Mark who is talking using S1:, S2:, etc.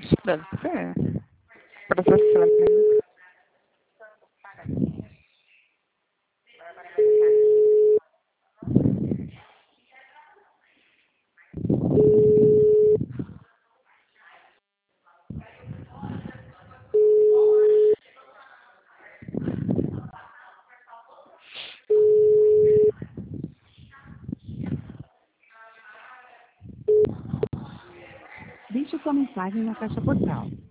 S1: Deve ser. Processamento.
S2: Deixe sua mensagem na caixa postal.